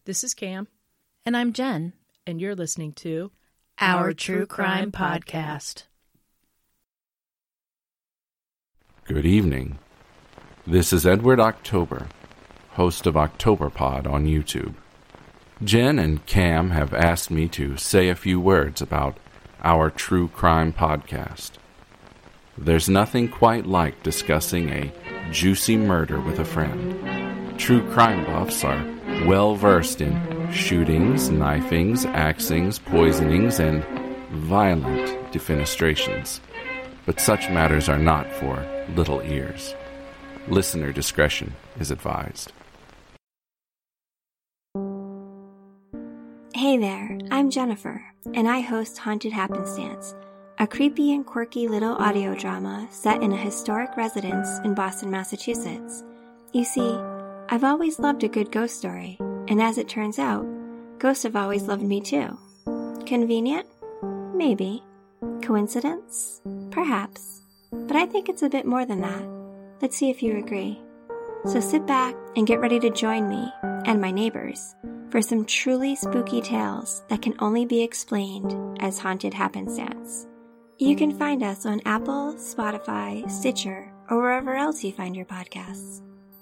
This is Cam. And I'm Jen. And you're listening to Our True Crime Podcast. Good evening. This is Edward October, host of OctoberPod on YouTube. Jen and Cam have asked me to say a few words about Our True Crime Podcast. There's nothing quite like discussing a juicy murder with a friend. True crime buffs are well versed in shootings, knifings, axings, poisonings, and violent defenestrations. But such matters are not for little ears. Listener discretion is advised. Hey there, I'm Jennifer, and I host Haunted Happenstance, a creepy and quirky little audio drama set in a historic residence in Boston, Massachusetts. You see, I've always loved a good ghost story, and as it turns out, ghosts have always loved me too. Convenient? Maybe. Coincidence? Perhaps. But I think it's a bit more than that. Let's see if you agree. So sit back and get ready to join me, and my neighbors, for some truly spooky tales that can only be explained as Haunted Happenstance. You can find us on Apple, Spotify, Stitcher, or wherever else you find your podcasts.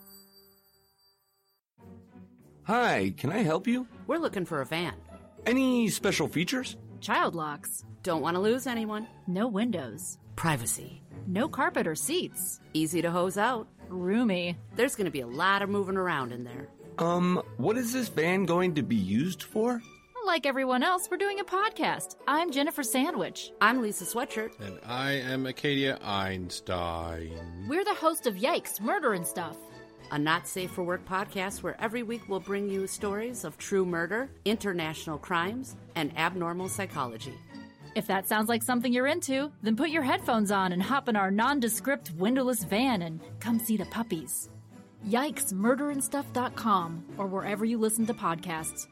Hi, can I help you? We're looking for a van. Any special features? Child locks. Don't want to lose anyone. No windows. Privacy. No carpet or seats. Easy to hose out. Roomy. There's going to be a lot of moving around in there. What is this van going to be used for? Like everyone else, we're doing a podcast. I'm Jennifer Sandwich. I'm Lisa Sweatshirt. And I am Acadia Einstein. We're the host of Yikes, Murder and Stuff, a not safe for work podcast where every week we'll bring you stories of true murder, international crimes, and abnormal psychology. If that sounds like something you're into, then put your headphones on and hop in our nondescript windowless van and come see the puppies. Yikes, murderandstuff.com or wherever you listen to podcasts.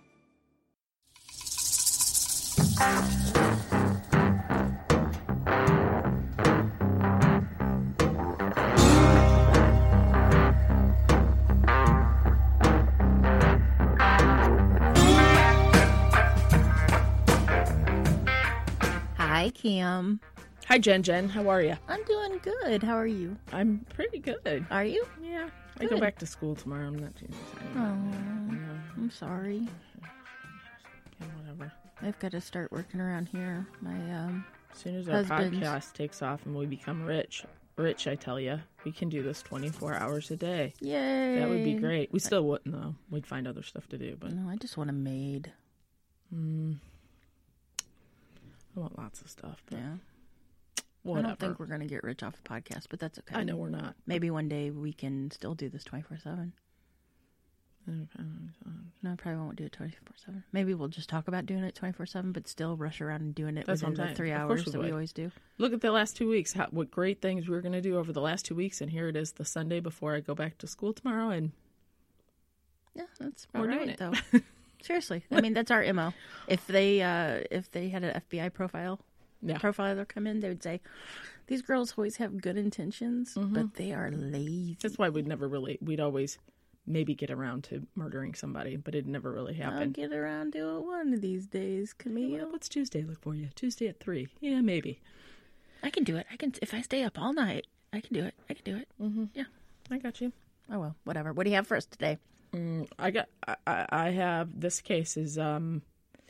Hi, Cam. Hi, Jen. How are you? I'm doing good. How are you? I'm pretty good. Are you? Yeah. Good. I go back to school tomorrow. I'm not too excited. I'm sorry. Yeah, whatever. I've got to start working around here. My As soon as our husband's podcast takes off and we become rich, I tell you, we can do this 24 hours a day. Yay! That would be great. We still wouldn't, though. We'd find other stuff to do, but No, I just want a maid. I want lots of stuff. But Yeah. whatever. I don't think we're going to get rich off the podcast, but that's okay. I know we're not. Maybe one day we can still do this 24/7. No, I probably won't do it 24/7. Maybe we'll just talk about doing it 24/7, but still rush around and doing it That's within what I'm the saying. 3 Of course hours we that we would. always do. Look at the last 2 weeks, what great things we were going to do over the last 2 weeks, and here it is the Sunday before I go back to school tomorrow, and Yeah, that's We're about doing right, it. though. Seriously. I mean, that's our MO. If they had an FBI profiler come in, they would say, these girls always have good intentions, but they are lazy. that's why we'd always maybe get around to murdering somebody, but it never really I'll happened. get around to it one of these days, Camille. Well, what's Tuesday look for you? Tuesday at 3. Yeah, maybe. I can do it. If I stay up all night, I can do it. Yeah. I got you. Oh, well, whatever. What do you have for us today? I have, this case is, I'm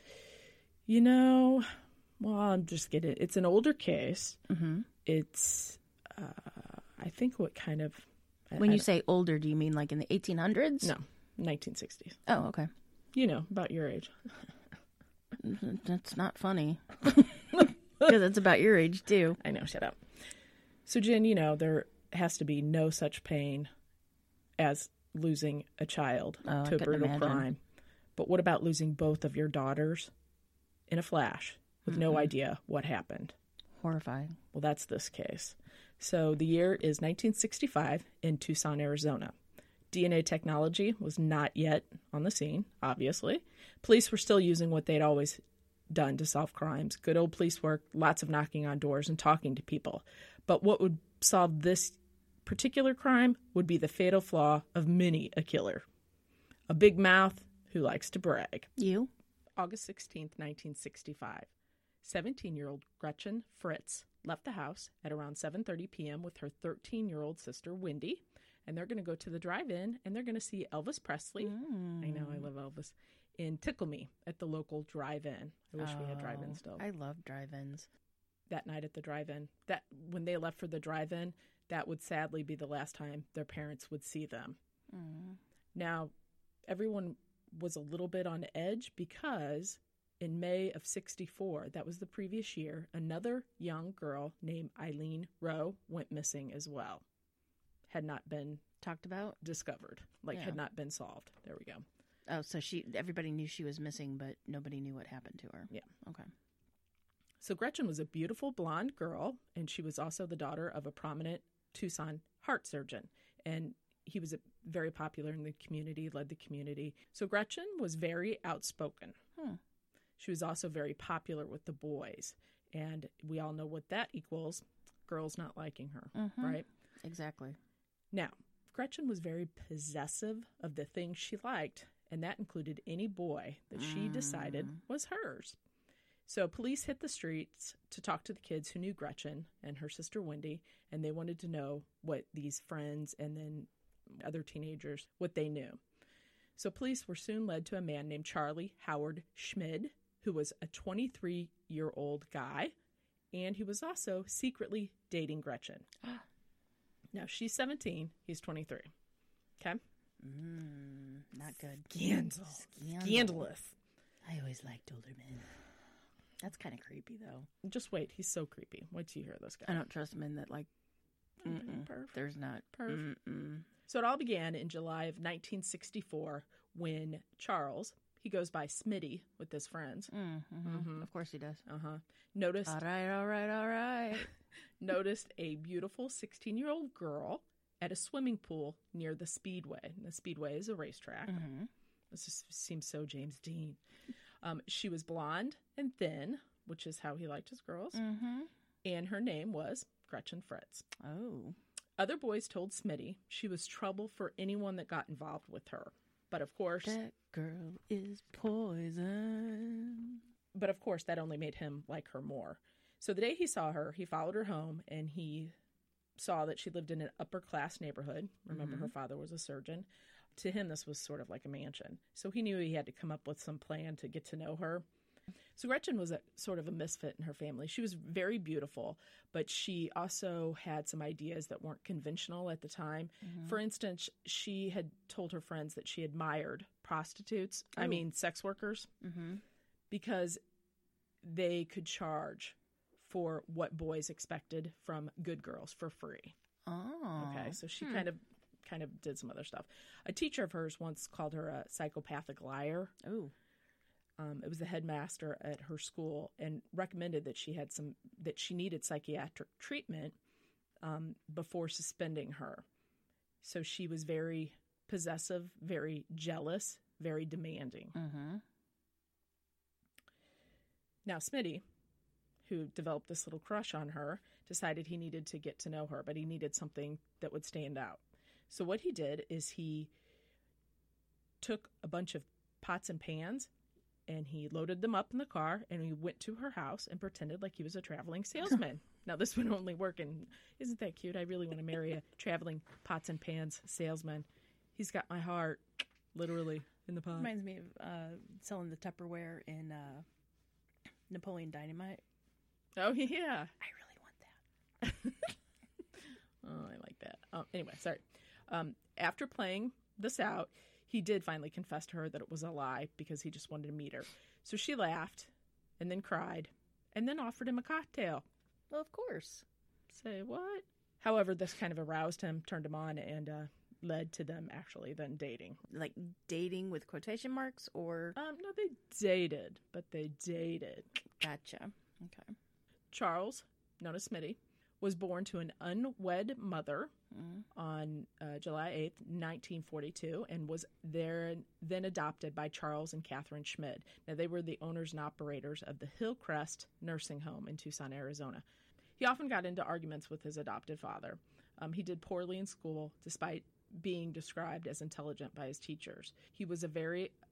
just kidding. It's an older case. It's, I think what kind of... When you say older, do you mean like in the 1800s? No, 1960s. Oh, okay. You know, about your age. That's not funny. Because it's about your age, too. I know, shut up. So, Jen, there has to be no such pain as losing a child to a couldn't brutal imagine. crime. But what about losing both of your daughters in a flash with no idea what happened? Horrifying. Well, that's this case. So the year is 1965 in Tucson, Arizona. DNA technology was not yet on the scene, obviously. Police were still using what they'd always done to solve crimes. Good old police work, lots of knocking on doors and talking to people. But what would solve this particular crime would be the fatal flaw of many a killer. A big mouth who likes to brag. You? August 16th, 1965. 17-year-old Gretchen Fritz left the house at around 7:30 p.m. with her 13-year-old sister, Wendy, and they're going to go to the drive-in, and they're going to see Elvis Presley. I know, I love Elvis. In Tickle Me at the local drive-in. I wish we had drive-in still. I love drive-ins. That night at the drive-in, that when they left for the drive-in, that would sadly be the last time their parents would see them. Now, everyone was a little bit on edge because in May of 1964, that was the previous year, another young girl named Eileen Rowe went missing as well. Had not been talked about, discovered, had not been solved. There we go. Oh, so everybody knew she was missing, but nobody knew what happened to her. Yeah. Okay. So Gretchen was a beautiful blonde girl, and she was also the daughter of a prominent Tucson heart surgeon. And he was very popular in the community, led the community. So Gretchen was very outspoken. She was also very popular with the boys. And we all know what that equals, girls not liking her, right? Exactly. Now, Gretchen was very possessive of the things she liked, and that included any boy that she decided was hers. So police hit the streets to talk to the kids who knew Gretchen and her sister Wendy, and they wanted to know what these friends and then other teenagers, what they knew. So police were soon led to a man named Charlie Howard Schmid, who was a 23-year-old guy, and he was also secretly dating Gretchen. Now, she's 17, he's 23. Okay? Not good. Scandalous. I always liked older men. That's kind of creepy, though. Just wait. He's so creepy. Wait till you hear this guy. I don't trust men that there's not. So it all began in July of 1964 when Charles, he goes by Smitty with his friends. Of course he does. Noticed. All right. Noticed a beautiful 16-year-old girl at a swimming pool near the Speedway. And the Speedway is a racetrack. This just seems so James Dean. She was blonde and thin, which is how he liked his girls. And her name was Gretchen Fritz. Oh. Other boys told Smitty she was trouble for anyone that got involved with her. But of course... That girl is poison. But of course, that only made him like her more. So the day he saw her, he followed her home, and he saw that she lived in an upper-class neighborhood. Remember, her father was a surgeon. To him, this was sort of like a mansion. So he knew he had to come up with some plan to get to know her. So Gretchen was sort of a misfit in her family. She was very beautiful, but she also had some ideas that weren't conventional at the time. For instance, she had told her friends that she admired prostitutes, sex workers, because they could charge for what boys expected from good girls for free. Okay, so she kind of did some other stuff. A teacher of hers once called her a psychopathic liar. It was the headmaster at her school and recommended that she needed psychiatric treatment before suspending her. So she was very possessive, very jealous, very demanding. Now, Smitty, who developed this little crush on her, decided he needed to get to know her, but he needed something that would stand out. So what he did is he took a bunch of pots and pans and he loaded them up in the car and he went to her house and pretended like he was a traveling salesman. Now, this would only work in, isn't that cute? I really want to marry a traveling pots and pans salesman. He's got my heart, literally, in the pot. Reminds me of selling the Tupperware in Napoleon Dynamite. Oh, yeah. I really want that. Oh, I like that. Anyway, sorry. After playing this out, he did finally confess to her that it was a lie because he just wanted to meet her. So she laughed and then cried and then offered him a cocktail. Well, of course. Say what? However, this kind of aroused him, turned him on, and led to them actually then dating. Like dating with quotation marks or? No, they dated, but they dated. Gotcha. Okay. Charles, known as Smitty, was born to an unwed mother on July 8th, 1942, and was then adopted by Charles and Catherine Schmid. Now, they were the owners and operators of the Hillcrest Nursing Home in Tucson, Arizona. He often got into arguments with his adopted father. He did poorly in school, despite being described as intelligent by his teachers. He was a very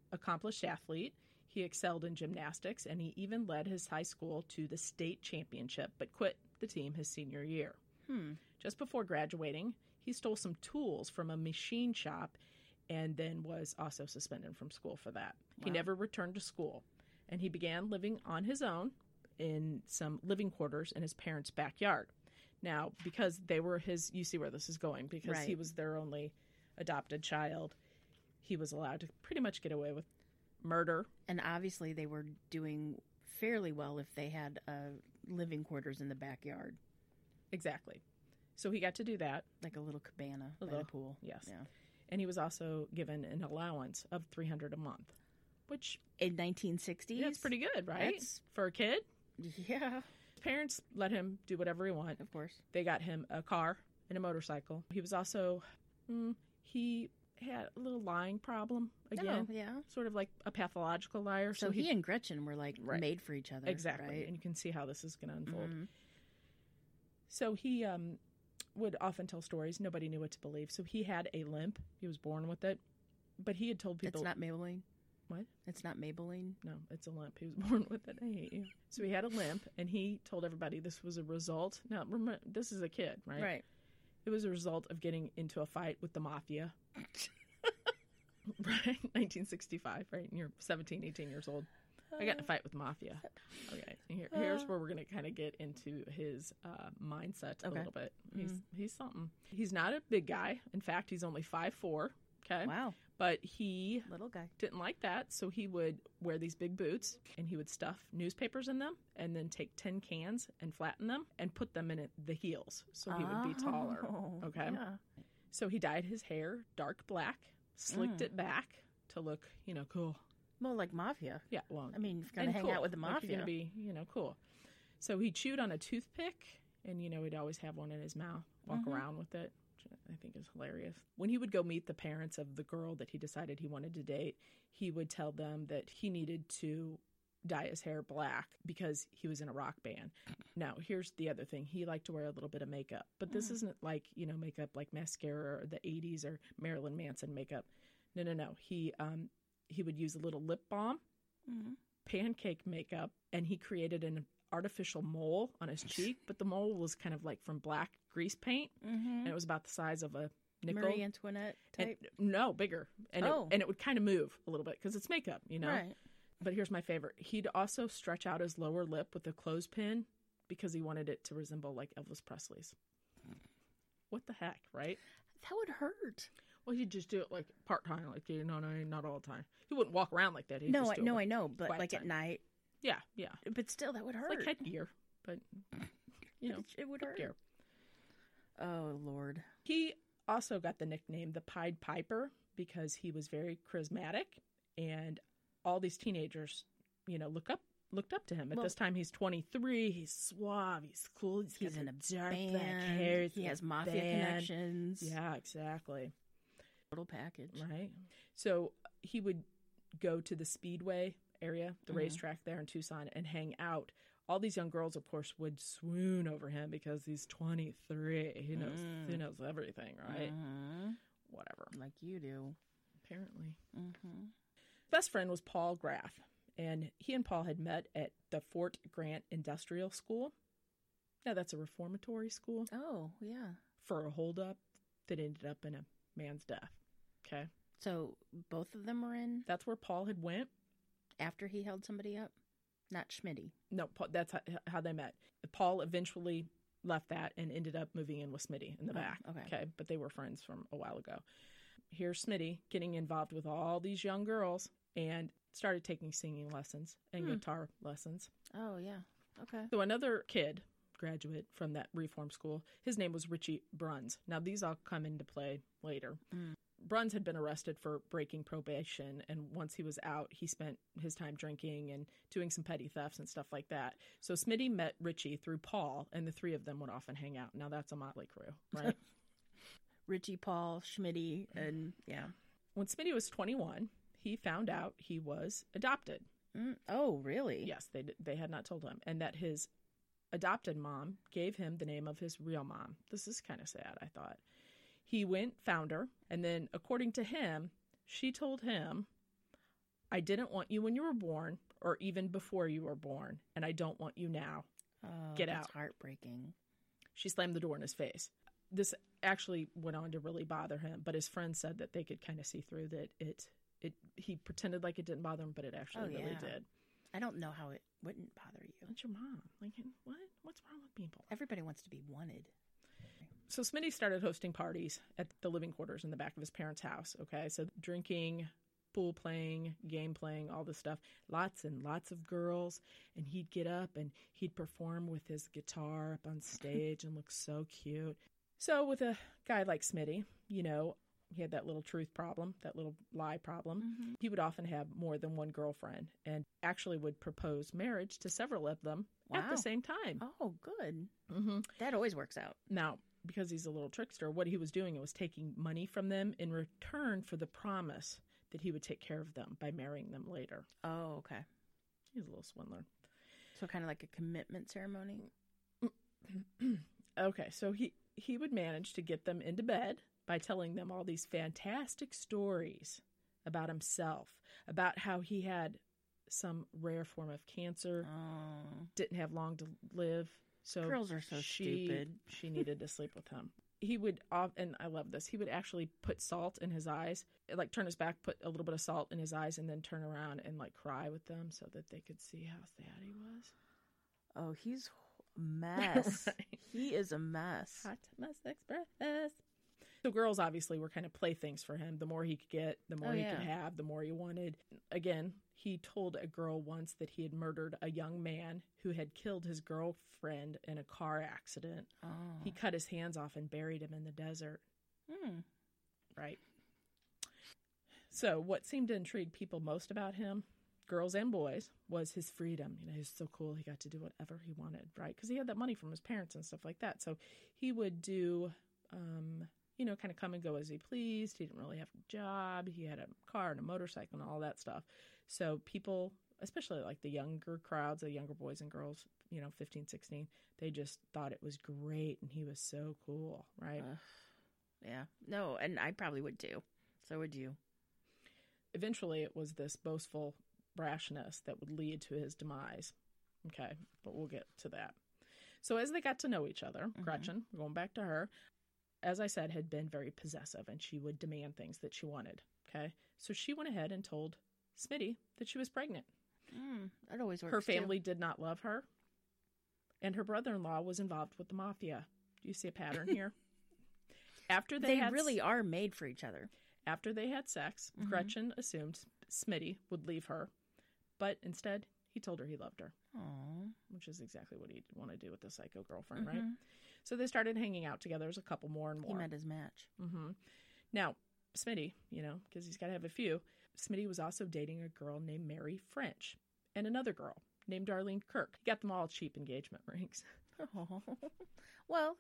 accomplished athlete. He excelled in gymnastics, and he even led his high school to the state championship, but quit the team his senior year. Just before graduating, he stole some tools from a machine shop and then was also suspended from school for that. Wow. He never returned to school, and he began living on his own in some living quarters in his parents' backyard. Now, because they were his, you see where this is going, because he was their only adopted child, he was allowed to pretty much get away with murder. And obviously they were doing fairly well if they had living quarters in the backyard. Exactly. So he got to do that. Like a little cabana by the pool. Yes. Yeah. And he was also given an allowance of $300 a month, which... In 1960s? Yeah, it's pretty good, right? For a kid? Yeah. His parents let him do whatever he wanted. Of course. They got him a car and a motorcycle. He was also... he had a little lying problem again. Oh, yeah. Sort of like a pathological liar. So he and Gretchen were like made for each other. Exactly. Right? And you can see how this is going to unfold. So he would often tell stories. Nobody knew what to believe. So he had a limp. He was born with it. But he had told people... It's not Maybelline? What? It's not Maybelline? No, it's a limp. He was born with it. I hate you. So he had a limp, and he told everybody this was a result. Now, remember, this is a kid, right? Right. It was a result of getting into a fight with the mafia. Right? 1965, right? And you're 17, 18 years old. I got in a fight with the mafia. Okay. Here's where we're going to kind of get into his mindset a little bit. He's something. He's not a big guy. In fact, he's only 5'4". Okay. Wow. But he little guy didn't like that, so he would wear these big boots, and he would stuff newspapers in them, and then take tin cans and flatten them and put them in the heels, so he would be taller. Okay. Yeah. So he dyed his hair dark black, slicked it back to look, cool. Well, like mafia. Yeah, well, I mean, if you're going to hang out with the mafia. Like you're going to be, cool. So he chewed on a toothpick, and, he'd always have one in his mouth, walk around with it, which I think is hilarious. When he would go meet the parents of the girl that he decided he wanted to date, he would tell them that he needed to dye his hair black because he was in a rock band. Now, here's the other thing. He liked to wear a little bit of makeup, but this isn't like, makeup like mascara or the 80s or Marilyn Manson makeup. No. He would use a little lip balm, pancake makeup, and he created an artificial mole on his cheek, but the mole was kind of like from black grease paint, and it was about the size of a nickel. Marie Antoinette type? No, bigger. And it would kind of move a little bit because it's makeup, Right. But here's my favorite. He'd also stretch out his lower lip with a clothespin because he wanted it to resemble like Elvis Presley's. What the heck, right? That would hurt. Well, he'd just do it like part-time, like, not all the time. He wouldn't walk around like that. I know, but like at night. Yeah. But still, that would hurt. It's like headgear, but, it would hurt. Headgear. Oh, Lord. He also got the nickname the Pied Piper because he was very charismatic, and all these teenagers, looked up to him. At this time, he's 23. He's suave. He's cool. He's in a dark band. Black hair. He has mafia connections. Yeah, exactly. Total package. Right. So he would go to the Speedway area, the racetrack there in Tucson, and hang out. All these young girls, of course, would swoon over him because he's 23. He knows everything, right? Whatever. Like you do. Apparently. Best friend was Paul Graff, and he and Paul had met at the Fort Grant Industrial School. Now, that's a reformatory school. Oh, yeah. For a holdup that ended up in a man's death. Okay. So both of them were in? That's where Paul had went. After he held somebody up? Not Schmitty. No, that's how they met. Paul eventually left that and ended up moving in with Smitty in the back. Okay. But they were friends from a while ago. Here's Smitty getting involved with all these young girls and started taking singing lessons and guitar lessons. Oh, yeah. Okay. So another kid, graduate from that reform school, his name was Richie Bruns. Now, these all come into play later. Bruns had been arrested for breaking probation, and once he was out, he spent his time drinking and doing some petty thefts and stuff like that. So Smitty met Richie through Paul, and the three of them would often hang out. Now, that's a motley crew, right? Richie, Paul, Schmitty, and yeah. When Smitty was 21, he found out he was adopted. Oh, really? Yes, they had not told him. And that his adopted mom gave him the name of his real mom. This is kind of sad, I thought. He found her, and then, according to him, she told him, I didn't want you when you were born or even before you were born, and I don't want you now. Get out. That's heartbreaking. She slammed the door in his face. This actually went on to really bother him, but his friends said that they could kind of see through that he pretended like it didn't bother him, but it actually really did. I don't know how it wouldn't bother you. That's your mom. Like, what? What's wrong with people? Everybody wants to be wanted. So Smitty started hosting parties at the living quarters in the back of his parents' house, okay? So drinking, pool playing, game playing, all this stuff. Lots and lots of girls. And he'd get up and he'd perform with his guitar up on stage and look so cute. So with a guy like Smitty, you know, he had that little truth problem, that little lie problem. Mm-hmm. He would often have more than one girlfriend and actually would propose marriage to several of them at the same time. Oh, good. Mm-hmm. That always works out. Now, because he's a little trickster, what he was doing was taking money from them in return for the promise that he would take care of them by marrying them later. Oh, okay. He's a little swindler. So kind of like a commitment ceremony? Okay, so he would manage to get them into bed by telling them all these fantastic stories about himself, about how he had some rare form of cancer, didn't have long to live. So girls are so stupid. She needed to sleep with him. He would, and I love this, he would actually put salt in his eyes, like turn his back, put a little bit of salt in his eyes, and then turn around and like cry with them so that they could see how sad he was. Oh, he's a mess. Right. He is a mess. Hot Mess Express. So girls obviously were kind of playthings for him. The more he could get, the more he could have, the more he wanted. Again, he told a girl once that he had murdered a young man who had killed his girlfriend in a car accident. Oh. He cut his hands off and buried him in the desert. Right. So what seemed to intrigue people most about him, girls and boys, was his freedom. You know, he was so cool. He got to do whatever he wanted, right? Because he had that money from his parents and stuff like that. So he would do... you know, kind of come and go as he pleased. He didn't really have a job. He had a car and a motorcycle and all that stuff. So people, especially like the younger crowds, the younger boys and girls, you know, 15, 16, they just thought it was great and he was so cool, right? Yeah. No, and I probably would too. So would you. Eventually it was this boastful brashness that would lead to his demise. Okay, but we'll get to that. So as they got to know each other, Gretchen, going back to her, as I said, had been very possessive and she would demand things that she wanted. Okay. So she went ahead and told Smitty that she was pregnant. That always works. Her family did not love her. And her brother-in-law was involved with the mafia. Do you see a pattern here? After they really are made for each other. After they had sex, Gretchen assumed Smitty would leave her. But instead, he told her he loved her. Aww. Which is exactly what he'd want to do with the psycho girlfriend, right? So they started hanging out together. There's a couple more and more. He met his match. Now, Smitty, you know, because he's got to have a few, Smitty was also dating a girl named Mary French and another girl named Darlene Kirk. He got them all cheap engagement rings. Oh. Well,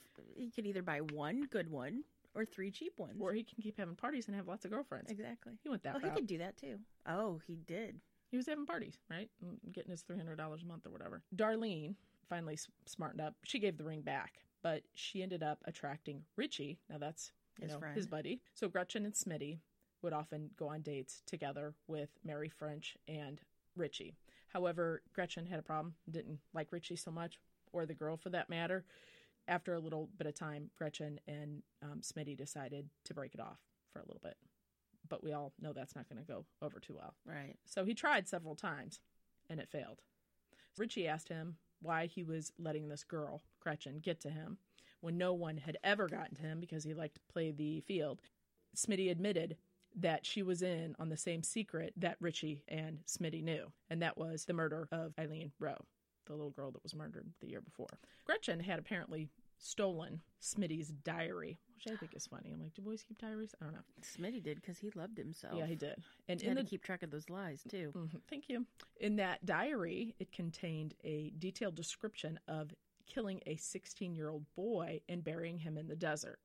he could either buy one good one or 3 cheap ones. Or he can keep having parties and have lots of girlfriends. Exactly. He went that route. He could do that too. Oh, he did. He was having parties, right? Getting his $300 a month or whatever. Darlene finally smartened up. She gave the ring back, but she ended up attracting Richie. Now that's his buddy. So Gretchen and Smitty would often go on dates together with Mary French and Richie. However, Gretchen had a problem, didn't like Richie so much, or the girl for that matter. After a little bit of time, Gretchen and Smitty decided to break it off for a little bit. But we all know that's not going to go over too well. Right. So he tried several times, and it failed. Richie asked him why he was letting this girl, Gretchen, get to him when no one had ever gotten to him because he liked to play the field. Smitty admitted that she was in on the same secret that Richie and Smitty knew, and that was the murder of Eileen Rowe, the little girl that was murdered the year before. Gretchen had apparently stolen Smitty's diary, which I think is funny. I'm like, do boys keep diaries? I don't know. Smitty did because he loved himself. Yeah, he did. And he had to keep track of those lies, too. Thank you. In that diary, it contained a detailed description of killing a 16-year-old boy and burying him in the desert.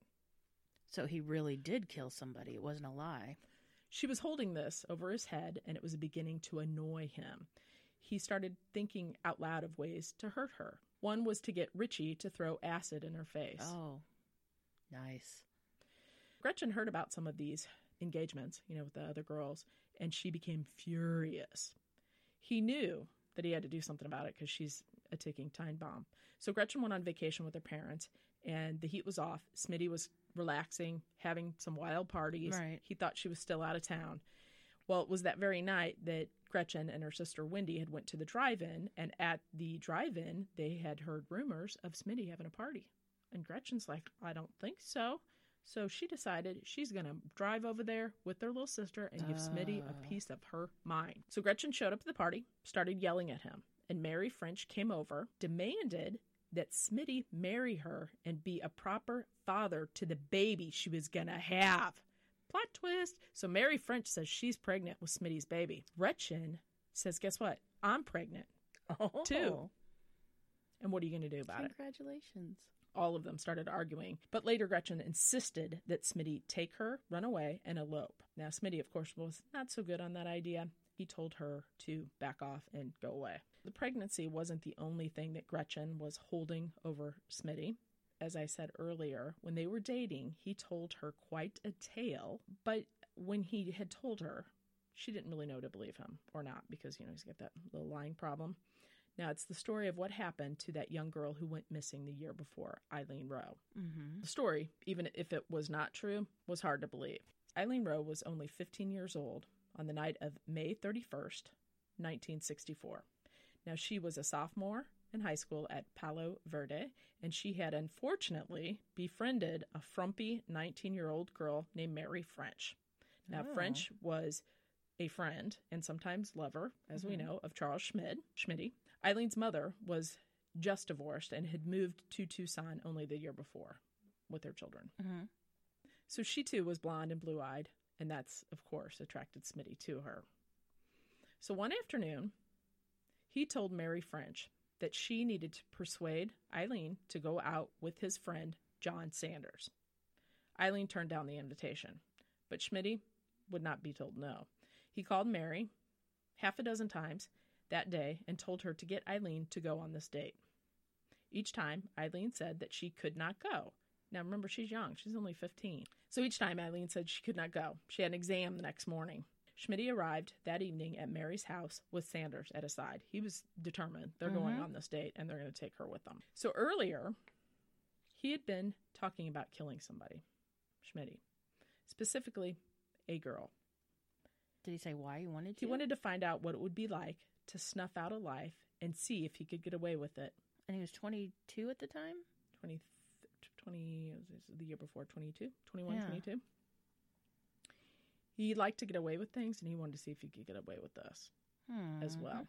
So he really did kill somebody. It wasn't a lie. She was holding this over his head, and it was beginning to annoy him. He started thinking out loud of ways to hurt her. One was to get Richie to throw acid in her face. Oh, nice. Gretchen heard about some of these engagements, with the other girls, and she became furious. He knew that he had to do something about it because she's a ticking time bomb. So Gretchen went on vacation with her parents, and the heat was off. Smitty was relaxing, having some wild parties. Right. He thought she was still out of town. Well, it was that very night that Gretchen and her sister Wendy had went to the drive-in, and at the drive-in, they had heard rumors of Smitty having a party. And Gretchen's like, I don't think so. So she decided she's going to drive over there with their little sister and give Smitty a piece of her mind. So Gretchen showed up at the party, started yelling at him, and Mary French came over, demanded that Smitty marry her and be a proper father to the baby she was going to have. Plot twist. So Mary French says she's pregnant with Smitty's baby. Gretchen says, guess what? I'm pregnant too. And what are you going to do about it? Congratulations. All of them started arguing. But later Gretchen insisted that Smitty take her, run away, and elope. Now Smitty, of course, was not so good on that idea. He told her to back off and go away. The pregnancy wasn't the only thing that Gretchen was holding over Smitty. As I said earlier, when they were dating, he told her quite a tale. But when he had told her, she didn't really know to believe him or not because, he's got that little lying problem. Now, it's the story of what happened to that young girl who went missing the year before, Eileen Rowe. Mm-hmm. The story, even if it was not true, was hard to believe. Eileen Rowe was only 15 years old on the night of May 31st, 1964. Now, she was a sophomore in high school at Palo Verde, and she had unfortunately befriended a frumpy 19-year-old girl named Mary French. Now, French was a friend and sometimes lover, as we know, of Charles Schmitty. Eileen's mother was just divorced and had moved to Tucson only the year before with their children. Mm-hmm. So she too was blonde and blue-eyed, and that's, of course, attracted Smitty to her. So one afternoon, he told Mary French that she needed to persuade Eileen to go out with his friend, John Sanders. Eileen turned down the invitation, but Schmitty would not be told no. He called Mary half a dozen times that day and told her to get Eileen to go on this date. Each time, Eileen said that she could not go. Now, remember, she's young. She's only 15. So each time, Eileen said she could not go. She had an exam the next morning. Schmitty arrived that evening at Mary's house with Sanders at his side. He was determined they're going on this date and they're going to take her with them. So earlier, he had been talking about killing somebody, Schmitty, specifically a girl. Did he say why he wanted to? He wanted to find out what it would be like to snuff out a life and see if he could get away with it. And he was 22 at the time? 20 the year before, 22, 21, yeah. 22. He liked to get away with things, and he wanted to see if he could get away with this as well.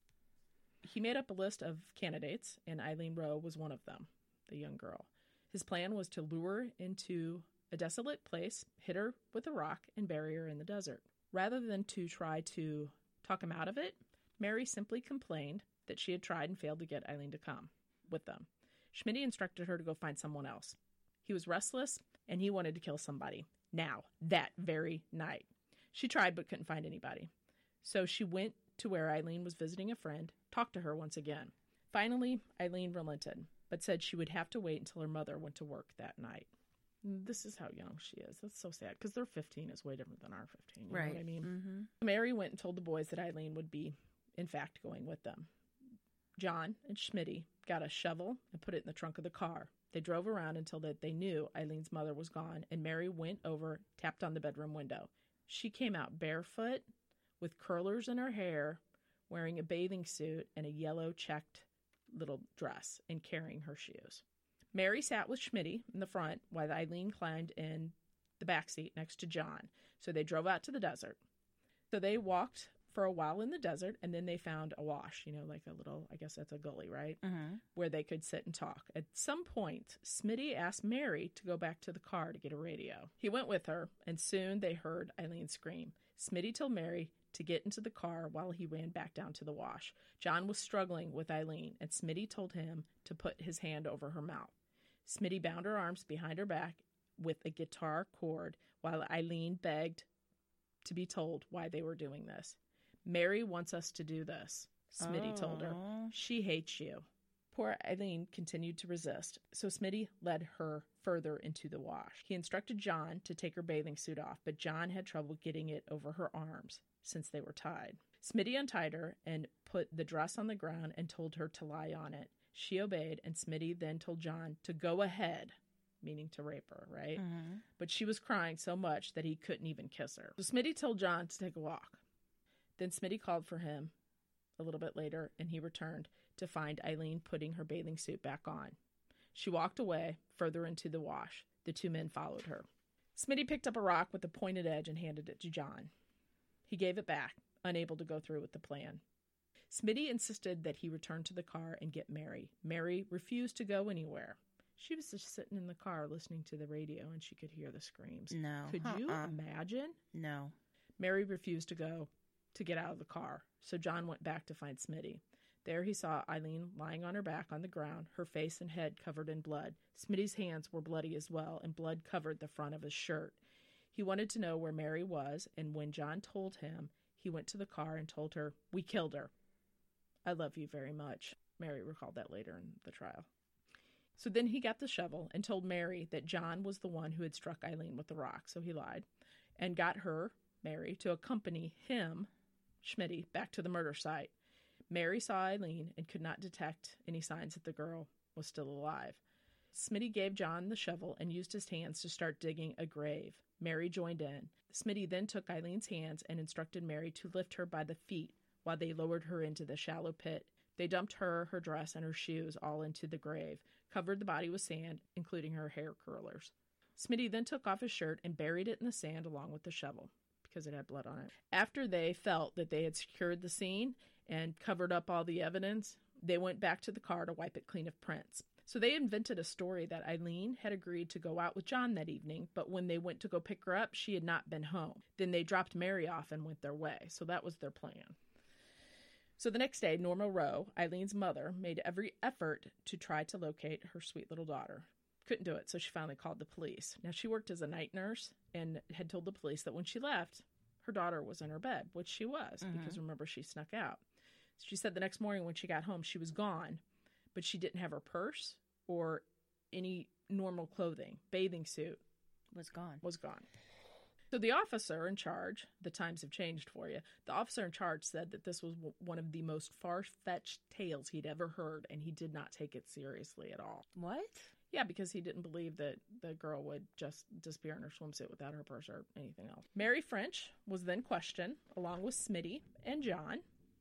He made up a list of candidates, and Eileen Rowe was one of them, the young girl. His plan was to lure her into a desolate place, hit her with a rock, and bury her in the desert. Rather than to try to talk him out of it, Mary simply complained that she had tried and failed to get Eileen to come with them. Schmitty instructed her to go find someone else. He was restless, and he wanted to kill somebody. Now, that very night. She tried but couldn't find anybody. So she went to where Eileen was visiting a friend, talked to her once again. Finally, Eileen relented, but said she would have to wait until her mother went to work that night. This is how young she is. That's so sad, because their 15 is way different than our 15. You know what I mean? Mm-hmm. Mary went and told the boys that Eileen would be, in fact, going with them. John and Schmitty got a shovel and put it in the trunk of the car. They drove around until they knew Eileen's mother was gone, and Mary went over, tapped on the bedroom window. She came out barefoot, with curlers in her hair, wearing a bathing suit and a yellow checked little dress, and carrying her shoes. Mary sat with Schmitty in the front while Eileen climbed in the back seat next to John. So they drove out to the desert. So they walked for a while in the desert, and then they found a wash, like a little, I guess that's a gully, right? Mm-hmm. Where they could sit and talk. At some point, Schmitty asked Mary to go back to the car to get a radio. He went with her, and soon they heard Eileen scream. Schmitty told Mary to get into the car while he ran back down to the wash. John was struggling with Eileen, and Schmitty told him to put his hand over her mouth. Schmitty bound her arms behind her back with a guitar cord while Eileen begged to be told why they were doing this. Mary wants us to do this, Schmitty told her. She hates you. Poor Eileen continued to resist, so Schmitty led her further into the wash. He instructed John to take her bathing suit off, but John had trouble getting it over her arms. since they were tied. Smitty untied her and put the dress on the ground and told her to lie on it. She obeyed, and Smitty then told John to go ahead, meaning to rape her, right? Mm-hmm. But she was crying so much that he couldn't even kiss her. So Smitty told John to take a walk. Then Smitty called for him a little bit later, and he returned to find Eileen putting her bathing suit back on. She walked away further into the wash. The two men followed her. Smitty picked up a rock with a pointed edge and handed it to John. He gave it back, unable to go through with the plan. Smitty insisted that he return to the car and get Mary. Mary refused to go anywhere. She was just sitting in the car listening to the radio, and she could hear the screams. No. Could you imagine? No. Mary refused to get out of the car, so John went back to find Smitty. There he saw Eileen lying on her back on the ground, her face and head covered in blood. Smitty's hands were bloody as well, and blood covered the front of his shirt. He wanted to know where Mary was, and when John told him, he went to the car and told her, "We killed her. I love you very much." Mary recalled that later in the trial. So then he got the shovel and told Mary that John was the one who had struck Eileen with the rock, so he lied, and got her, Mary, to accompany him, Smitty, back to the murder site. Mary saw Eileen and could not detect any signs that the girl was still alive. Smitty gave John the shovel and used his hands to start digging a grave. Mary joined in. Smitty then took Eileen's hands and instructed Mary to lift her by the feet while they lowered her into the shallow pit. They dumped her, her dress, and her shoes all into the grave, covered the body with sand, including her hair curlers. Smitty then took off his shirt and buried it in the sand along with the shovel, because it had blood on it. After they felt that they had secured the scene and covered up all the evidence, they went back to the car to wipe it clean of prints. So they invented a story that Eileen had agreed to go out with John that evening, but when they went to go pick her up, she had not been home. Then they dropped Mary off and went their way. So that was their plan. So the next day, Norma Rowe, Eileen's mother, made every effort to try to locate her sweet little daughter. Couldn't do it, so she finally called the police. Now, she worked as a night nurse and had told the police that when she left, her daughter was in her bed, which she was, because remember, she snuck out. She said the next morning when she got home, she was gone, but she didn't have her purse or any normal clothing. Bathing suit was gone. So the officer in charge, the times have changed for you, the officer in charge said that this was one of the most far-fetched tales he'd ever heard, and he did not take it seriously at all. What? Yeah, because he didn't believe that the girl would just disappear in her swimsuit without her purse or anything else. Mary French was then questioned, along with Smitty and John.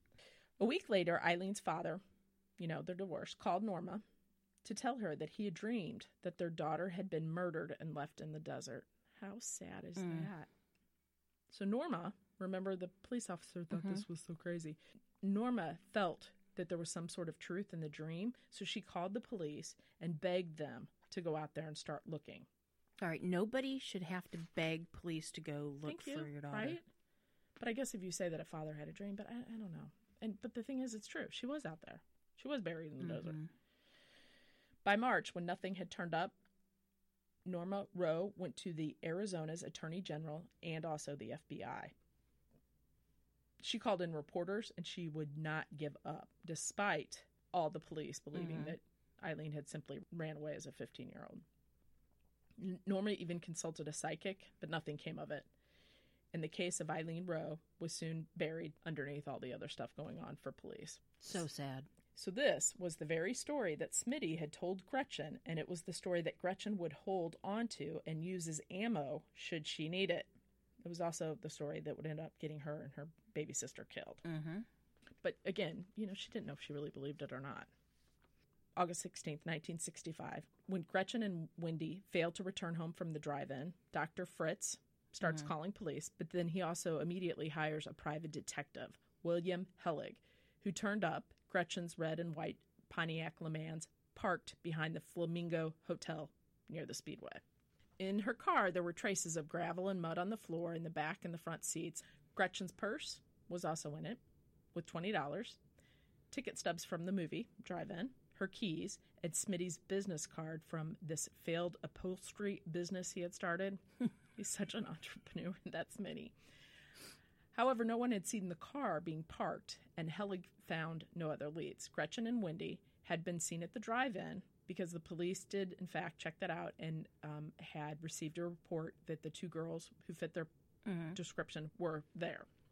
A week later, Eileen's father, they're divorced, called Norma to tell her that he had dreamed that their daughter had been murdered and left in the desert. How sad is that? So Norma, remember the police officer thought this was so crazy. Norma felt that there was some sort of truth in the dream, so she called the police and begged them to go out there and start looking. All right, nobody should have to beg police to go look for your daughter. Right? But I guess if you say that a father had a dream, but I don't know. But the thing is, it's true. She was out there. She was buried in the desert. By March, when nothing had turned up, Norma Rowe went to the Arizona's Attorney General and also the FBI. She called in reporters, and she would not give up, despite all the police believing that Eileen had simply ran away as a 15-year-old. Norma even consulted a psychic, but nothing came of it. And the case of Eileen Rowe was soon buried underneath all the other stuff going on for police. So sad. So this was the very story that Smitty had told Gretchen, and it was the story that Gretchen would hold onto and use as ammo should she need it. It was also the story that would end up getting her and her baby sister killed. But again, she didn't know if she really believed it or not. August 16th, 1965, when Gretchen and Wendy failed to return home from the drive-in, Dr. Fritz starts calling police, but then he also immediately hires a private detective, William Hellig, who turned up Gretchen's red and white Pontiac Le Mans parked behind the Flamingo Hotel near the Speedway. In her car, there were traces of gravel and mud on the floor in the back and the front seats. Gretchen's purse was also in it, with $20, ticket stubs from the movie, drive-in, her keys, and Smitty's business card from this failed upholstery business he had started. He's such an entrepreneur, that's Smitty. However, no one had seen the car being parked, and Hellig found no other leads. Gretchen and Wendy had been seen at the drive-in because the police did, in fact, check that out and had received a report that the two girls who fit their description were there.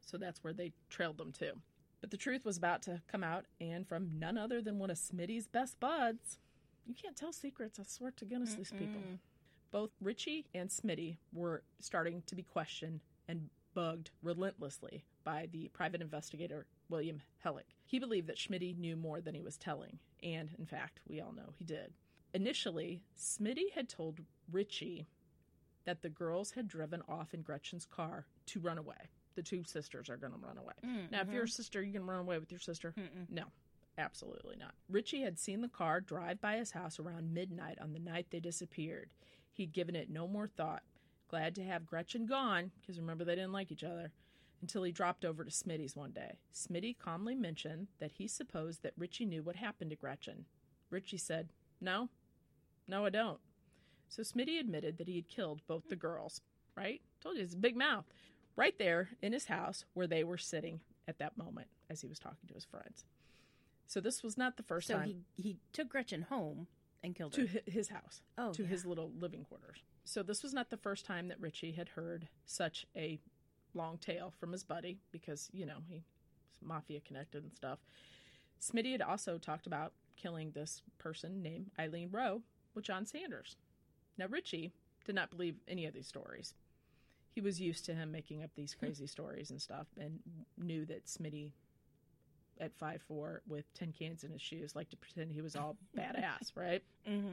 So that's where they trailed them to. But the truth was about to come out, and from none other than one of Smitty's best buds. You can't tell secrets, I swear to goodness, these people. Both Richie and Smitty were starting to be questioned and bugged relentlessly by the private investigator, William Hellick. He believed that Smitty knew more than he was telling, and in fact, we all know he did. Initially, Smitty had told Richie that the girls had driven off in Gretchen's car to run away. The two sisters are going to run away. Now, if you're a sister, you can run away with your sister. No, absolutely not. Richie had seen the car drive by his house around midnight on the night they disappeared. He'd given it no more thought, glad to have Gretchen gone, because remember, they didn't like each other, until he dropped over to Smitty's one day. Smitty calmly mentioned that he supposed that Richie knew what happened to Gretchen. Richie said, No, I don't. So Smitty admitted that he had killed both the girls, right? Told you, it's a big mouth. Right there in his house where they were sitting at that moment as he was talking to his friends. So this was not the first time. So he took Gretchen home and killed her. To his house. To his little living quarters. So this was not the first time that Richie had heard such a long tale from his buddy because, he's mafia connected and stuff. Smitty had also talked about killing this person named Eileen Rowe with John Sanders. Now, Richie did not believe any of these stories. He was used to him making up these crazy stories and stuff and knew that Smitty, at 5'4", with 10 cans in his shoes, liked to pretend he was all badass, right?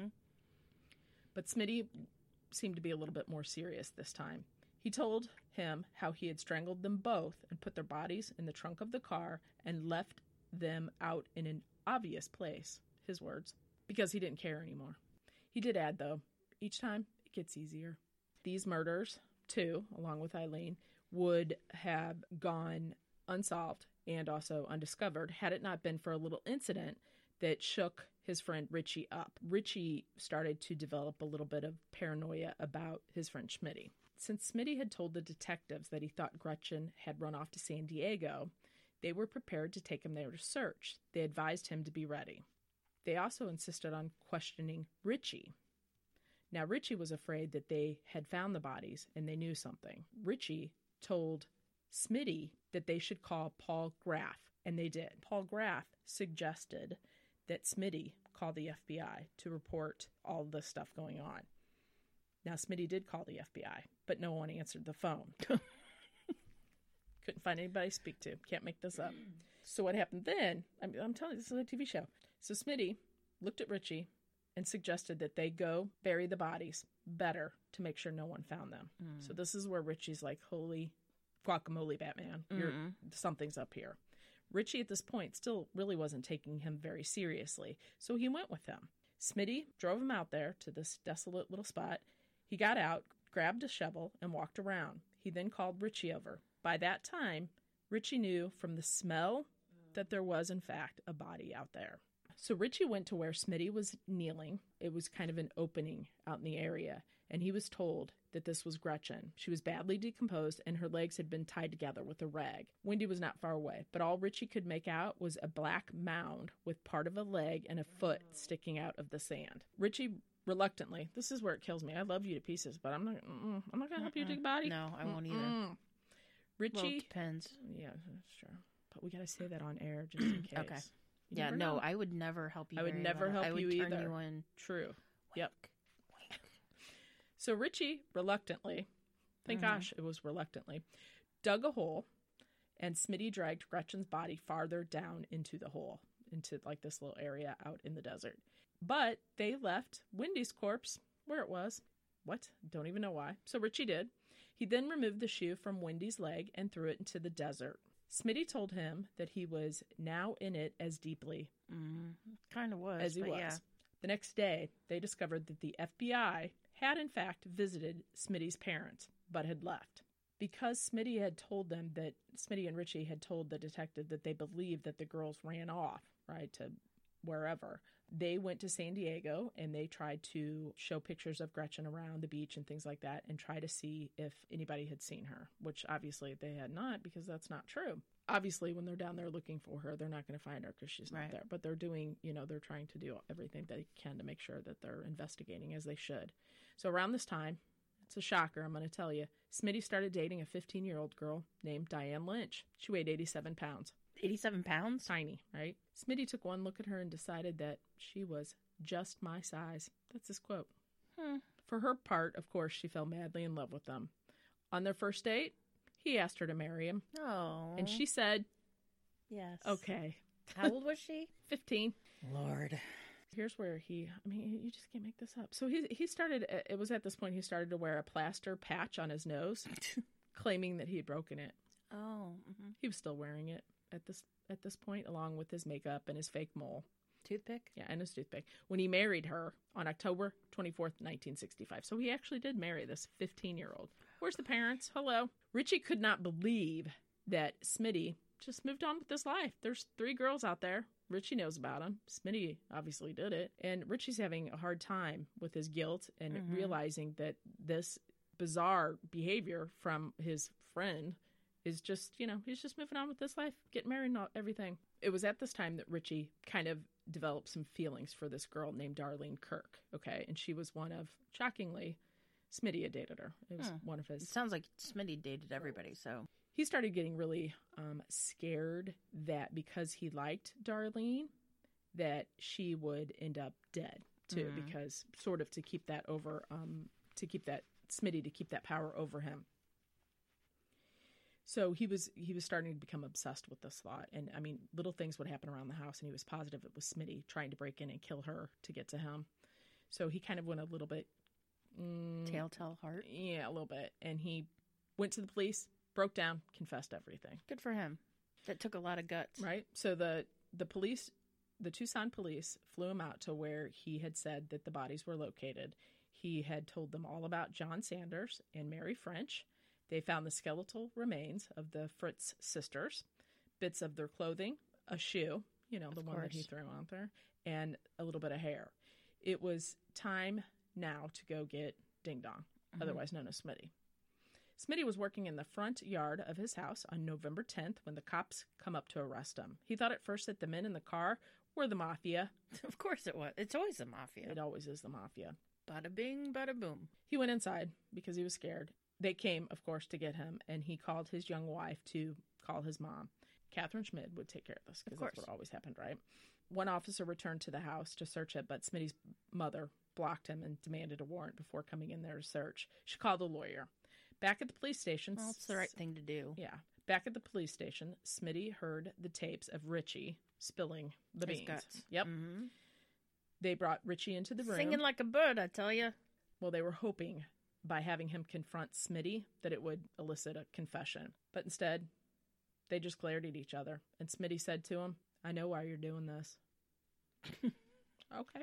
But Smitty seemed to be a little bit more serious this time. He told him how he had strangled them both and put their bodies in the trunk of the car and left them out in an obvious place, his words, because he didn't care anymore. He did add, though, each time it gets easier. These murders, too, along with Eileen, would have gone unsolved and also undiscovered had it not been for a little incident that shook his friend Richie up. Richie started to develop a little bit of paranoia about his friend Smitty. Since Smitty had told the detectives that he thought Gretchen had run off to San Diego, they were prepared to take him there to search. They advised him to be ready. They also insisted on questioning Richie. Now, Richie was afraid that they had found the bodies and they knew something. Richie told Smitty that they should call Paul Graff, and they did. Paul Graff suggested that Smitty call the FBI to report all the stuff going on. Now, Smitty did call the FBI, but no one answered the phone. Couldn't find anybody to speak to. Can't make this up. So what happened then, I'm telling you, this is a TV show. So Smitty looked at Richie and suggested that they go bury the bodies better to make sure no one found them. So this is where Richie's like, holy guacamole, Batman. Something's up here. Richie at this point still really wasn't taking him very seriously, so he went with him. Smitty drove him out there to this desolate little spot. He got out, grabbed a shovel, and walked around. He then called Richie over. By that time, Richie knew from the smell that there was, in fact, a body out there. So Richie went to where Smitty was kneeling. It was kind of an opening out in the area, and he was told that this was Gretchen. She was badly decomposed, and her legs had been tied together with a rag. Wendy was not far away, but all Richie could make out was a black mound with part of a leg and a foot sticking out of the sand. Richie reluctantly, this is where it kills me. I love you to pieces, but I'm not going to help you dig a body. No, I won't either. Richie, well, it depends. Yeah, that's true. But we got to say that on air just in case. Okay. Yeah, no, I would never help you. I would never help you either. I would turn you in. True. Wink, Yep. Wink. So Richie reluctantly, thank gosh it was reluctantly, dug a hole, and Smitty dragged Gretchen's body farther down into the hole, into like this little area out in the desert. But they left Wendy's corpse where it was. What? Don't even know why. So Richie did. He then removed the shoe from Wendy's leg and threw it into the desert. Smitty told him that he was now in it as deeply Kind of was. as he was. Yeah. The next day, they discovered that the FBI had in fact visited Smitty's parents, but had left. Because Smitty and Richie had told the detective that they believed that the girls ran off, right, to wherever, they went to San Diego and they tried to show pictures of Gretchen around the beach and things like that and try to see if anybody had seen her, which obviously they had not, because that's not true. Obviously, when they're down there looking for her, they're not going to find her because she's not there. But they're doing, they're trying to do everything they can to make sure that they're investigating as they should. So around this time, it's a shocker, I'm going to tell you, Smitty started dating a 15-year-old girl named Diane Lynch. She weighed 87 pounds. 87 pounds? Tiny, right? Smitty took one look at her and decided that she was just my size. That's his quote. For her part, of course, she fell madly in love with him. On their first date, he asked her to marry him. Oh. And she said, yes. Okay. How old was she? 15. Lord. Here's where you just can't make this up. So he started, it was at this point he started to wear a plaster patch on his nose, claiming that he had broken it. Oh. Mm-hmm. He was still wearing it at this point, along with his makeup and his fake mole. Toothpick? Yeah, and his toothpick. When he married her on October 24th, 1965. So he actually did marry this 15-year-old. Where's the parents? Hello. Richie could not believe that Smitty just moved on with his life. There's 3 girls out there. Richie knows about him. Smitty obviously did it. And Richie's having a hard time with his guilt and realizing that this bizarre behavior from his friend is just, he's just moving on with his life, getting married and everything. It was at this time that Richie kind of developed some feelings for this girl named Darlene Kirk, okay? And she was one of, shockingly, Smitty had dated her. It was one of his... It sounds like Smitty dated everybody, so... He started getting really scared that because he liked Darlene, that she would end up dead, too, because sort of to keep that over, Smitty to keep that power over him. So he was starting to become obsessed with this thought. And, I mean, little things would happen around the house, and he was positive it was Smitty trying to break in and kill her to get to him. So he kind of went a little bit... Telltale heart? Yeah, a little bit. And he went to the police, broke down, confessed everything. Good for him. That took a lot of guts. Right? So the police, the Tucson police, flew him out to where he had said that the bodies were located. He had told them all about John Sanders and Mary French. They found the skeletal remains of the Fritz sisters, bits of their clothing, a shoe, the one that he threw out there, and a little bit of hair. It was time now to go get Ding Dong, otherwise known as Smitty. Smitty was working in the front yard of his house on November 10th when the cops come up to arrest him. He thought at first that the men in the car were the mafia. Of course it was. It's always the mafia. It always is the mafia. Bada bing, bada boom. He went inside because he was scared. They came, of course, to get him, and he called his young wife to call his mom. Catherine Schmid would take care of this because that's what always happened, right? One officer returned to the house to search it, but Smitty's mother blocked him and demanded a warrant before coming in there to search. She called a lawyer. Back at the police station... Well, it's the right thing to do. Yeah. Back at the police station, Smitty heard the tapes of Richie spilling the beans. His guts. Yep. Mm-hmm. They brought Richie into the room. Singing like a bird, I tell you. Well, they were hoping by having him confront Smitty that it would elicit a confession. But instead, they just glared at each other. And Smitty said to him, "I know why you're doing this." Okay.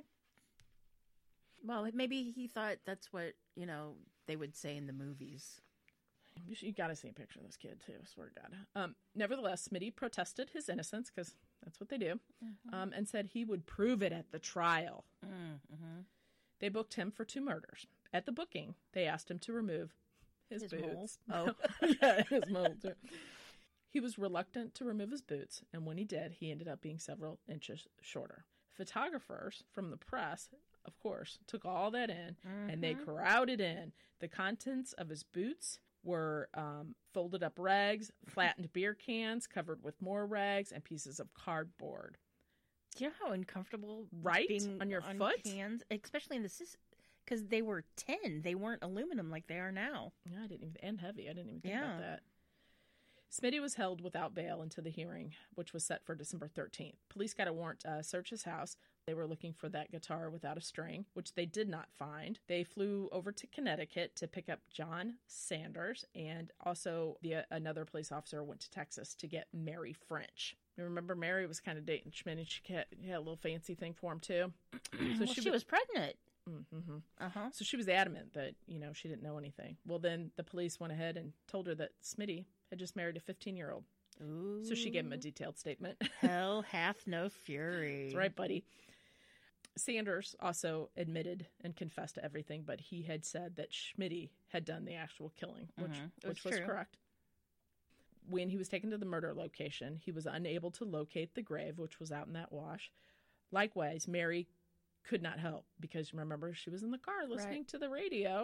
Well, maybe he thought that's what, they would say in the movies. You got to see a picture of this kid, too, I swear to God. Nevertheless, Smitty protested his innocence, because that's what they do, and said he would prove it at the trial. Mm-hmm. They booked him for 2 murders. At the booking, they asked him to remove his boots. Mole. Oh. Yeah, his mole, too. He was reluctant to remove his boots, and when he did, he ended up being several inches shorter. Photographers from the press, of course, took all that in, and they crowded in. The contents of his boots were folded up rags, flattened beer cans covered with more rags, and pieces of cardboard. Do you know how uncomfortable being on your foot? Hands, especially in the because they were tin. They weren't aluminum like they are now. Yeah, and heavy. I didn't even think about that. Smitty was held without bail until the hearing, which was set for December 13th. Police got a warrant to search his house. They were looking for that guitar without a string, which they did not find. They flew over to Connecticut to pick up John Sanders, and also another police officer went to Texas to get Mary French. You remember Mary was kind of dating Schmidt, and she had a little fancy thing for him, too. So she was pregnant. Mm-hmm. So she was adamant that, she didn't know anything. Well, then the police went ahead and told her that Smitty had just married a 15-year-old. Ooh. So she gave him a detailed statement. Hell hath no fury. That's right, buddy. Sanders also admitted and confessed to everything, but he had said that Schmitty had done the actual killing, which was correct. When he was taken to the murder location, he was unable to locate the grave, which was out in that wash. Likewise, Mary could not help because, remember, she was in the car listening to the radio.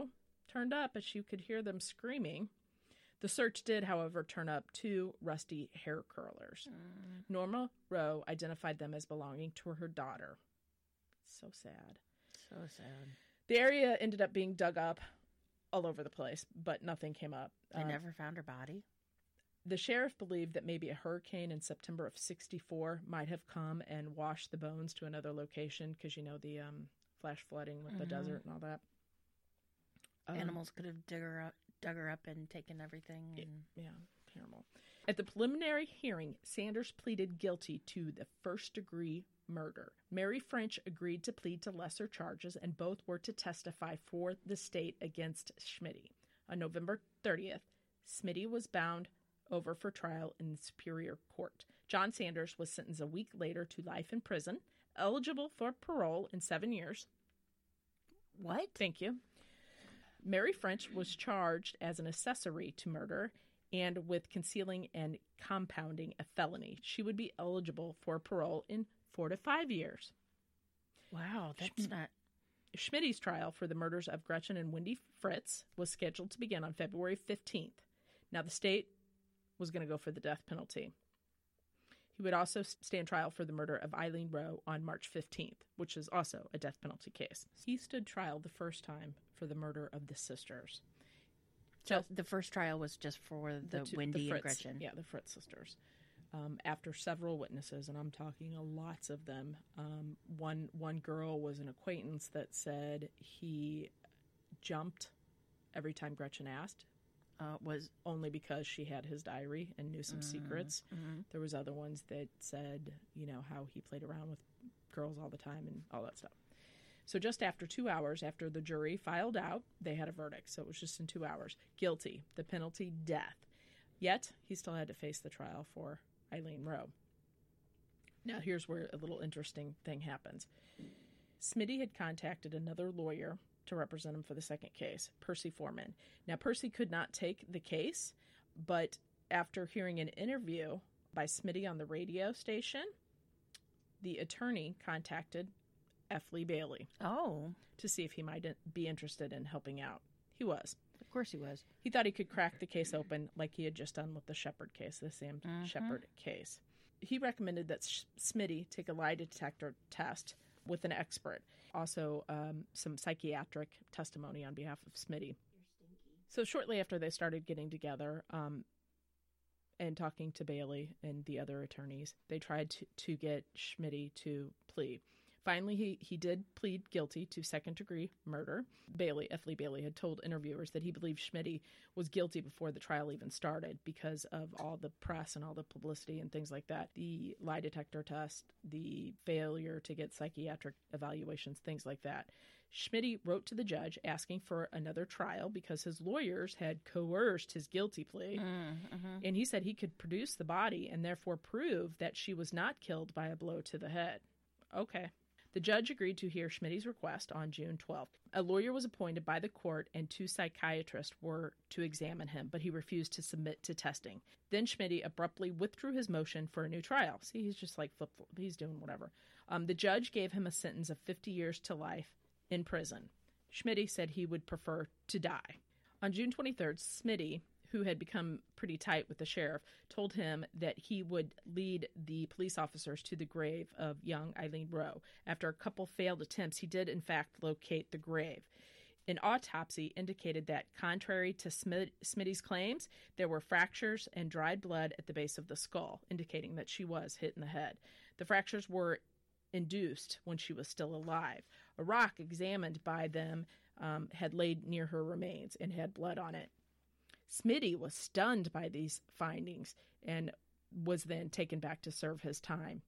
turned up as she could hear them screaming. The search did, however, turn up 2 rusty hair curlers. Norma Rowe identified them as belonging to her daughter. So sad. So sad. The area ended up being dug up all over the place, but nothing came up. They never found her body? The sheriff believed that maybe a hurricane in September of 1964 might have come and washed the bones to another location because, the flash flooding with the desert and all that. Animals could have dug her up and taken everything. Yeah, terrible. At the preliminary hearing, Sanders pleaded guilty to the first-degree murder. Mary French agreed to plead to lesser charges, and both were to testify for the state against Schmitty. On November 30th, Schmitty was bound over for trial in the Superior Court. John Sanders was sentenced a week later to life in prison, eligible for parole in 7 years. What? Thank you. Mary French was charged as an accessory to murder and with concealing and compounding a felony. She would be eligible for parole in 4 to 5 years. Wow, that's not... Schmitty's trial for the murders of Gretchen and Wendy Fritz was scheduled to begin on February 15th. Now, the state was going to go for the death penalty. He would also stand trial for the murder of Eileen Rowe on March 15th, which is also a death penalty case. He stood trial the first time for the murder of the sisters. So the first trial was just for the Wendy and Gretchen? Yeah, the Fritz sisters. After several witnesses, and I'm talking lots of them, one girl was an acquaintance that said he jumped every time Gretchen asked. Was only because she had his diary and knew some secrets. Mm-hmm. There was other ones that said, how he played around with girls all the time and all that stuff. So just after 2 hours after the jury filed out, they had a verdict. So it was just in 2 hours. Guilty. The penalty, death. Yet, he still had to face the trial for Eileen Rowe. Now, here's where a little interesting thing happens. Schmitty had contacted another lawyer to represent him for the second case, Percy Foreman. Now, Percy could not take the case, but after hearing an interview by Schmitty on the radio station, the attorney contacted F. Lee Bailey. Oh. To see if he might be interested in helping out. He was. Of course he was. He thought he could crack the case open like he had just done with the Shepard case, the Sam Shepard case. He recommended that Schmitty take a lie detector test with an expert. Also, some psychiatric testimony on behalf of Schmitty. So shortly after they started getting together and talking to Bailey and the other attorneys, they tried to get Schmitty to plead. Finally, he did plead guilty to second-degree murder. F. Lee Bailey had told interviewers that he believed Schmitty was guilty before the trial even started because of all the press and all the publicity and things like that. The lie detector test, the failure to get psychiatric evaluations, things like that. Schmitty wrote to the judge asking for another trial because his lawyers had coerced his guilty plea. And he said he could produce the body and therefore prove that she was not killed by a blow to the head. Okay. The judge agreed to hear Schmitty's request on June 12th. A lawyer was appointed by the court and 2 psychiatrists were to examine him, but he refused to submit to testing. Then Schmitty abruptly withdrew his motion for a new trial. See, he's just like he's doing whatever. The judge gave him a sentence of 50 years to life in prison. Schmitty said he would prefer to die. On June 23rd, Schmitty, who had become pretty tight with the sheriff, told him that he would lead the police officers to the grave of young Eileen Rowe. After a couple failed attempts, he did, in fact, locate the grave. An autopsy indicated that, contrary to Schmitty's claims, there were fractures and dried blood at the base of the skull, indicating that she was hit in the head. The fractures were induced when she was still alive. A rock examined by them had laid near her remains and had blood on it. Schmitty was stunned by these findings and was then taken back to serve his time.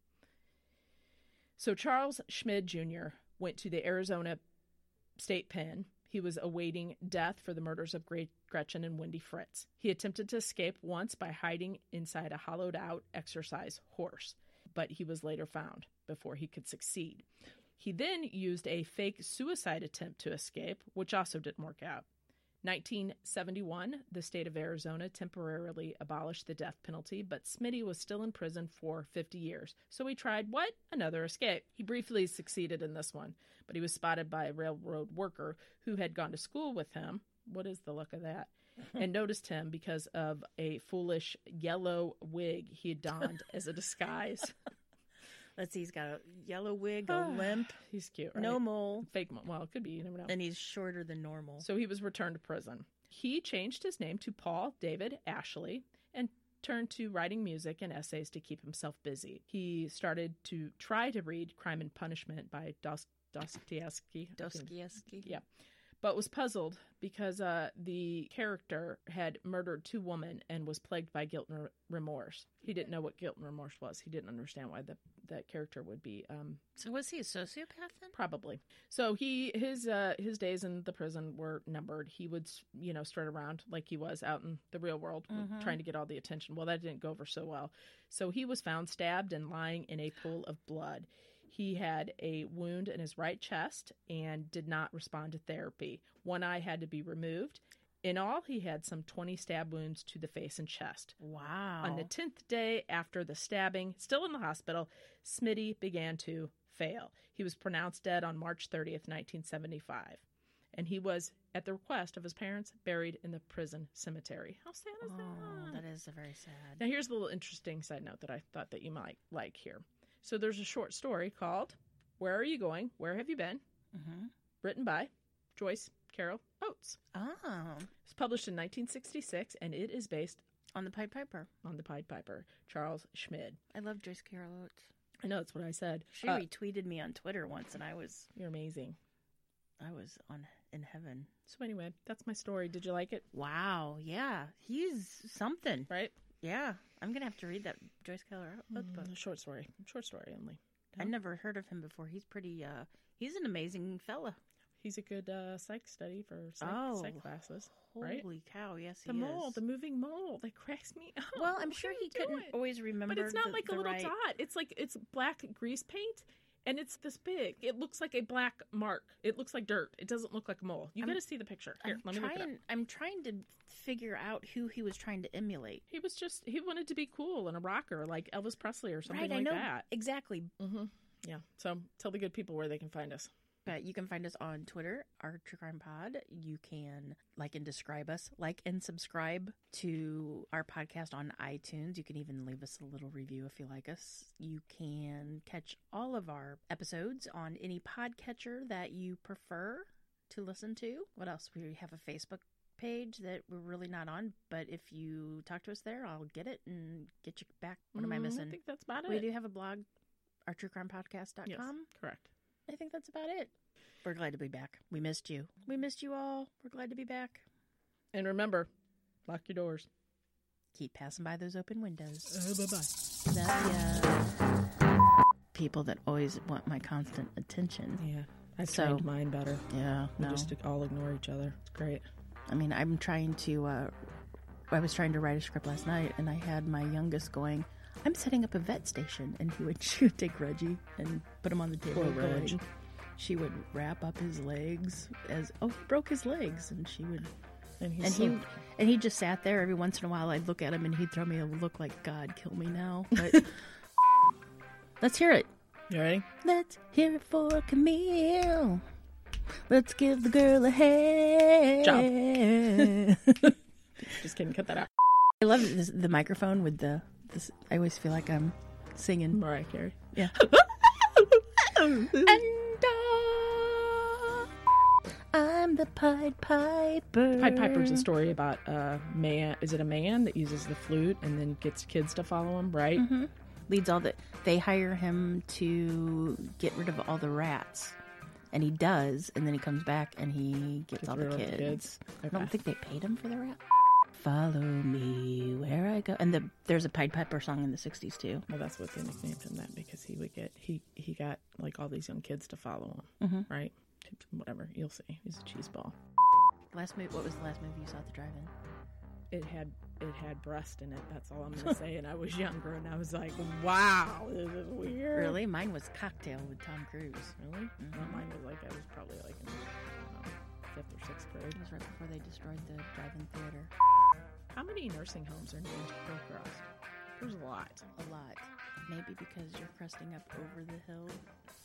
So Charles Schmid Jr. went to the Arizona State Pen. He was awaiting death for the murders of Gretchen and Wendy Fritz. He attempted to escape once by hiding inside a hollowed-out exercise horse, but he was later found before he could succeed. He then used a fake suicide attempt to escape, which also didn't work out. 1971, the state of Arizona temporarily abolished the death penalty, but Schmitty was still in prison for 50 years. So he tried, another escape. He briefly succeeded in this one, but he was spotted by a railroad worker who had gone to school with him what is the look of that? And noticed him because of a foolish yellow wig he had donned as a disguise. Let's see, he's got a yellow wig, a limp. He's cute, right? No mole. Fake mole. Well, it could be. You never know. And he's shorter than normal. So he was returned to prison. He changed his name to Paul David Ashley and turned to writing music and essays to keep himself busy. He started to try to read Crime and Punishment by Dostoevsky. Yeah. But was puzzled because the character had murdered 2 women and was plagued by guilt and remorse. He didn't know what guilt and remorse was. He didn't understand why that character would be. So was he a sociopath then? Probably. So his days in the prison were numbered. He would strut around like he was out in the real world, trying to get all the attention. Well, that didn't go over so well. So he was found stabbed and lying in a pool of blood. He had a wound in his right chest and did not respond to therapy. One eye had to be removed. In all, he had some 20 stab wounds to the face and chest. Wow. On the 10th day after the stabbing, still in the hospital, Smitty began to fail. He was pronounced dead on March 30th, 1975. And he was, at the request of his parents, buried in the prison cemetery. How sad is that? Oh, that is very sad. Now, here's a little interesting side note that I thought that you might like here. So there's a short story called Where Are You Going? Where Have You Been? Written by Joyce Carol Oates. Oh. It's published in 1966, and it is based on the Pied Piper. On the Pied Piper, Charles Schmid. I love Joyce Carol Oates. I know, that's what I said. She retweeted me on Twitter once, and You're amazing. I was in heaven. So anyway, that's my story. Did you like it? Wow, yeah. He's something. Right? Yeah. I'm going to have to read that Joyce Carol Oates book. Short story only. I've never heard of him before. He's pretty, he's an amazing fella. He's a good psych study for psych classes, right? Holy cow, yes, he is. The mole, the moving mole, that cracks me up. Well, I'm sure he couldn't always remember. But it's not like a little dot. It's like, it's black grease paint. And it's this big. It looks like a black mark. It looks like dirt. It doesn't look like a mole. You got to see the picture. Here, let me look it up. I'm trying to figure out who he was trying to emulate. He wanted to be cool and a rocker like Elvis Presley or something like that. Exactly. Mm-hmm. Yeah. So tell the good people where they can find us. You can find us on Twitter, our True Crime Pod. You can like and subscribe to our podcast on iTunes. You can even leave us a little review if you like us. You can catch all of our episodes on any podcatcher that you prefer to listen to. What else? We have a Facebook page that we're really not on, but if you talk to us there, I'll get it and get you back. What am I missing? I think that's about it. We do have a blog, ourtruecrimepodcast.com. Yes, correct. I think that's about it. We're glad to be back. We missed you. We missed you all. We're glad to be back. And remember, lock your doors. Keep passing by those open windows. Bye-bye. The people that always want my constant attention. Yeah. I trained mine better. Yeah. We just all ignore each other. It's great. I mean, I'm trying to... I was trying to write a script last night, and I had my youngest going, I'm setting up a vet station. And she would take Reggie and put him on the table. Poor Reggie. She would wrap up his legs he broke his legs. And she would... And he just sat there. Every once in a while, I'd look at him, and he'd throw me a look like, God, kill me now. But let's hear it. You ready? Let's hear it for Camille. Let's give the girl a hand. Job. Just kidding. Cut that out. I love the microphone with this. I always feel like I'm singing Mariah Carey. Yeah. And I'm the Pied Piper. Pied Piper's a story about a man. Is it a man that uses the flute and then gets kids to follow him, right? Mm-hmm. They hire him to get rid of all the rats. And he does, and then he comes back and he gets all the kids. Okay. I don't think they paid him for the rat. Follow me where I go. And there's a Pied Piper song in the 60s too. Well, that's what they nicknamed him that, because he got like all these young kids to follow him, right? Whatever, you'll see. He's a cheeseball. What was the last movie you saw at the drive-in? It had breast in it. That's all I'm going to say. And I was younger, and I was like, "Wow, this is weird." Really? Mine was Cocktail with Tom Cruise. Really? Mm-hmm. No, mine was like I was probably like in 5th or 6th grade. It was right before they destroyed the drive-in theater. How many nursing homes are named Hillcrest? There's a lot. A lot. Maybe because you're cresting up over the hill.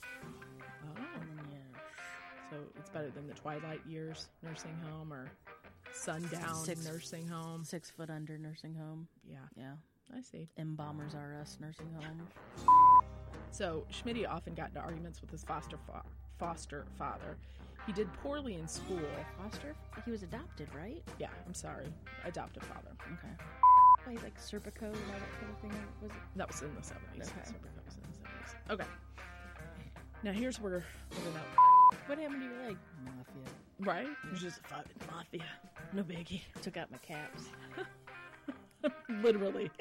Oh. And then, so it's better than the Twilight Years nursing home, or sundown nursing home. 6 foot under nursing home. Yeah, Yeah. I see. Embalmers R Us nursing home. So Schmitty often got into arguments with his foster father. He did poorly in school. Foster? He was adopted, right? Yeah, I'm sorry, adoptive father. Okay. Like Serpico and all that kind of thing? Was it? That was in the 70s. Okay. Serpico was in the 70s. Okay. Now here's where we're not. What happened to your leg? Mafia. Right? It was just a fucking mafia. No biggie. Took out my caps. Literally.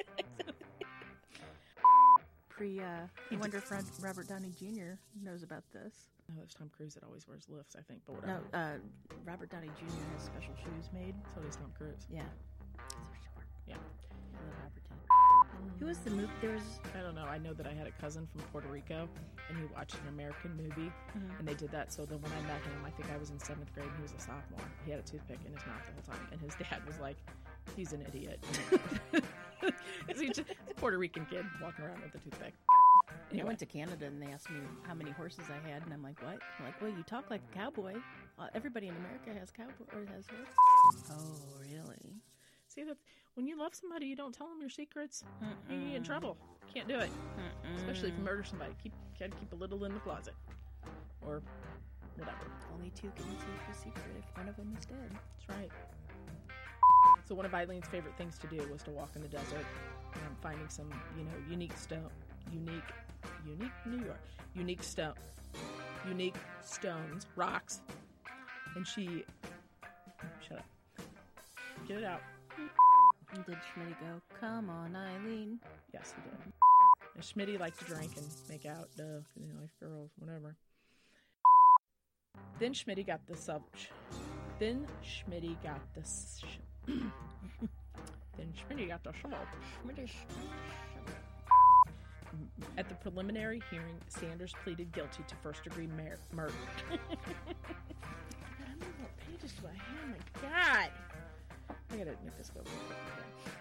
I wonder if Robert Downey Jr. knows about this. Oh, there's Tom Cruise that always wears lifts, I think, but whatever. No, Robert Downey Jr. has special shoes made. So does Tom Cruise. Yeah. Yeah. I love Robert Downey. Who was the movie? There was... I don't know. I know that I had a cousin from Puerto Rico, and he watched an American movie, and they did that. So then when I met him, I think I was in 7th grade, and he was a sophomore. He had a toothpick in his mouth the whole time, and his dad was like, he's an idiot. He's a Puerto Rican kid walking around with a toothpick. Anyway. I went to Canada, and they asked me how many horses I had, and I'm like, what? I'm like, well, you talk like a cowboy. Everybody in America has cowboy or has horses. Oh, really? See, that when you love somebody, you don't tell them your secrets. You get in trouble. Can't do it. Especially if you murder somebody. Gotta keep a little in the closet. Or whatever. Only 2 can keep a secret if one of them is dead. That's right. So one of Eileen's favorite things to do was to walk in the desert, finding some, unique stones, rocks, and she, shut up, get it out. And did Schmitty go, come on, Eileen? Yes, he did. And Schmitty liked to drink and make out, like girls, whatever. Then Schmitty got the shovel. At the preliminary hearing, Sanders pleaded guilty to first-degree murder. God, how many more pages do I have? My God! I gotta make this go real quick.